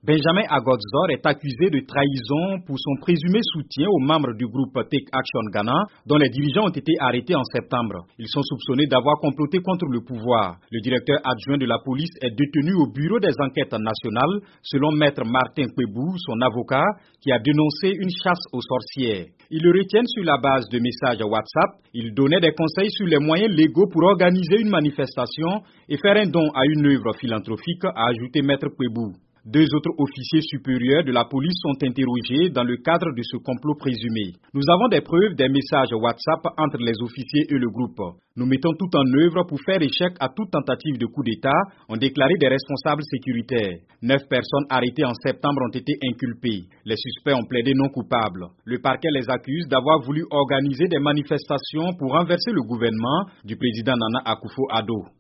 Benjamin Agodzor est accusé de trahison pour son présumé soutien aux membres du groupe Take Action Ghana, dont les dirigeants ont été arrêtés en septembre. Ils sont soupçonnés d'avoir comploté contre le pouvoir. Le directeur adjoint de la police est détenu au bureau des enquêtes nationales, selon maître Martin Kwebou, son avocat, qui a dénoncé une chasse aux sorcières. Ils le retiennent sur la base de messages WhatsApp. Il donnait des conseils sur les moyens légaux pour organiser une manifestation et faire un don à une œuvre philanthropique, a ajouté maître Kwebou. 2 autres officiers supérieurs de la police sont interrogés dans le cadre de ce complot présumé. Nous avons des preuves des messages WhatsApp entre les officiers et le groupe. Nous mettons tout en œuvre pour faire échec à toute tentative de coup d'État, ont déclaré des responsables sécuritaires. 9 personnes arrêtées en septembre ont été inculpées. Les suspects ont plaidé non coupables. Le parquet les accuse d'avoir voulu organiser des manifestations pour renverser le gouvernement du président Nana Akufo-Addo.